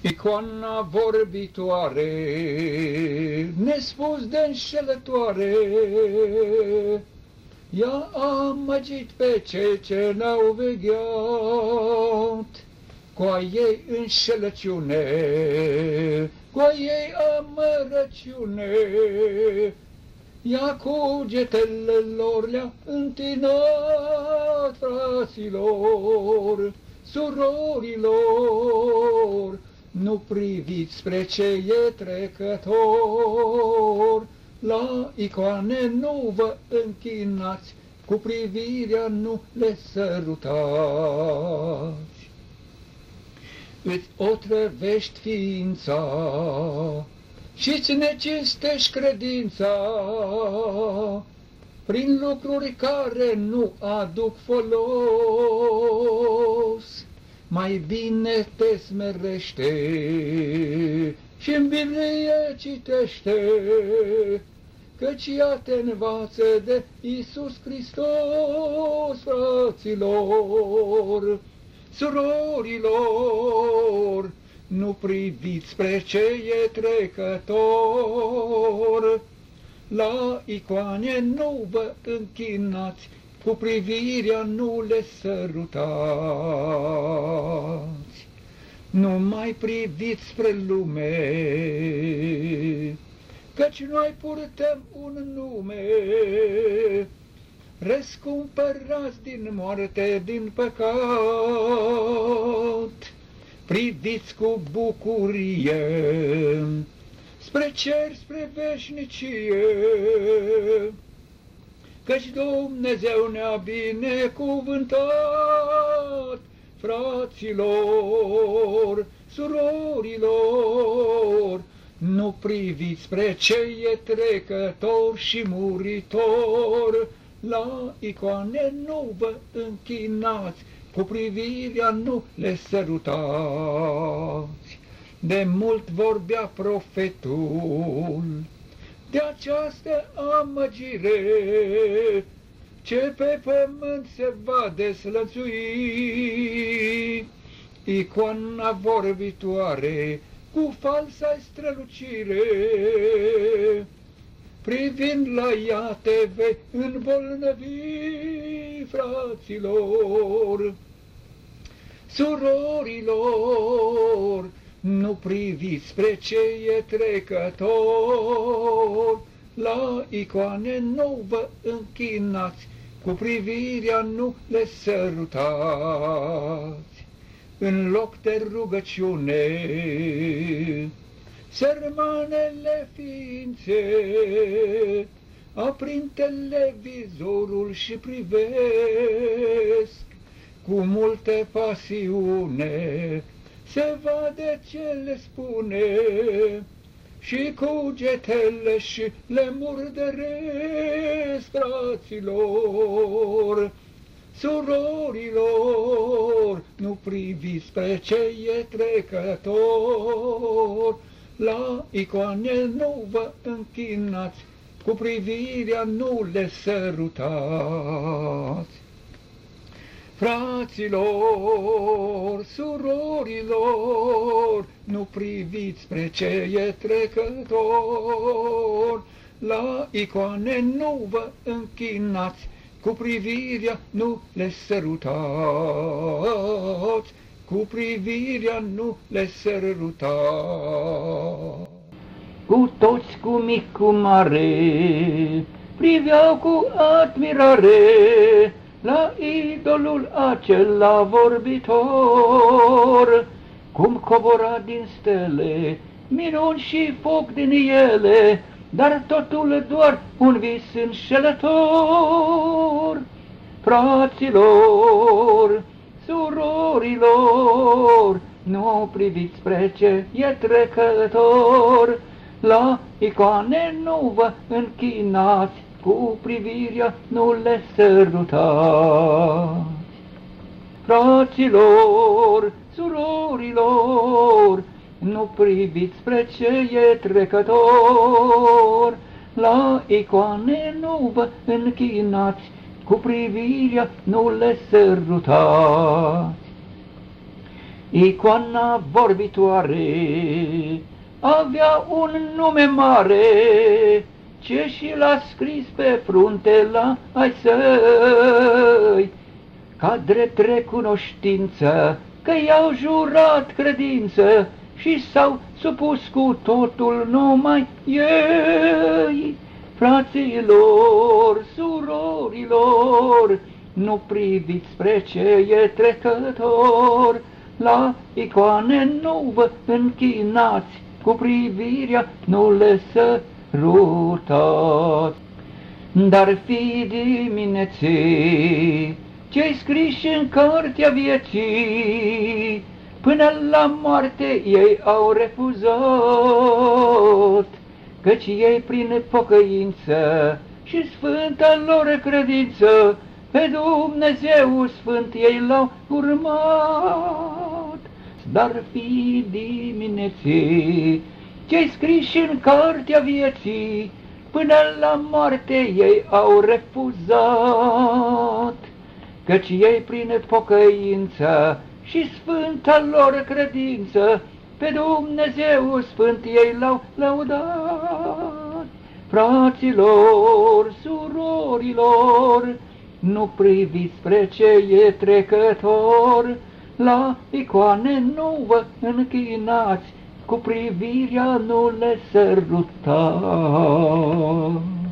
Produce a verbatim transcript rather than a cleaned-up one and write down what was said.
Icoana vorbitoare, nespus de înșelătoare, ea a amăgit pe cei ce n-au vegheat, cu a ei înșelăciune, cu a ei amărăciune, ea cugetele lor le-a întinat, fraților, surorilor, nu priviți spre ce e trecător, la icoane nu vă închinați, cu privirea nu le sărutați. Îți otrăvești ființa și-ți necinstești credința prin lucruri care nu aduc folos. Mai bine te smerește și în Biblie citește, căci ea te învață de Iisus Hristos, fraților, surorilor, nu priviți spre ce e trecător, la icoane nu vă închinați, cu privirea nu le sărutați. Nu mai priviți spre lume, căci noi purtăm un nume, răscumpărați din moarte, din păcat. Priviți cu bucurie spre cer, spre veșnicie, căci Dumnezeu ne-a binecuvântat, fraților, surorilor, nu priviți spre ce e trecător și muritor, la icoane nu vă închinați, cu privirea nu le sărutați. De mult vorbea profetul de această amăgire, ce pe pământ se va deslănțui. Icoana vorbitoare cu falsa strălucire, privind la ea te vei îmbolnăvi, fraților, surorilor, nu priviți spre ce e trecător, la icoane nu vă închinați, cu privirea nu le sărutați. În loc de rugăciune, sărmanele ființe, aprind televizorul și privesc cu multă pasiune, se vede ce le spune și cugetele și le murdăresc, fraților, surorilor, nu priviți spre ce e trecător, la icoane nu vă închinați, cu privirea nu le sărutați. Fraților, surorilor, nu priviți spre ce e trecător, la icoane nu vă închinați, cu privirea nu le sărutați, cu privirea nu le sărutați. Cu toți, cu mic, cu mare, priveau cu admirare la idolul acela vorbitor, cum cobora din stele, minuni și foc din ele, dar totul doar un vis înșelător. Fraților, surorilor, nu priviți spre ce e trecător, la icoane nu vă închinați, cu privirea nu le sărutați. Fraților, surorilor, nu priviți spre ce e trecător, la icoane nu vă închinați, cu privirea nu le sărutați. Icoana vorbitoare avea un nume mare, ce și l-a scris pe frunte la ai săi, ca drept recunoștință că i-au jurat credință și s-au supus cu totul numai ei. Fraților, surorilor, nu priviți spre ce e trecător, la icoane nu vă închinați, cu privirea nu le sărutați. Dar fi dimineții ce-i scriși în cartea vieții, până la moarte ei au refuzat, căci ei prin pocăință și sfânta lor credință pe Dumnezeu Sfânt ei l-au urmat. Dar fi dimineții ce-i scriși în cartea vieții, până la moarte ei au refuzat, căci ei prin pocăință și sfânta lor credință pe Dumnezeu Sfânt ei l-au lăudat. Fraților, surorilor, nu priviți spre ce e trecător, la icoane nu vă închinați, cu privirea nu le sărutați.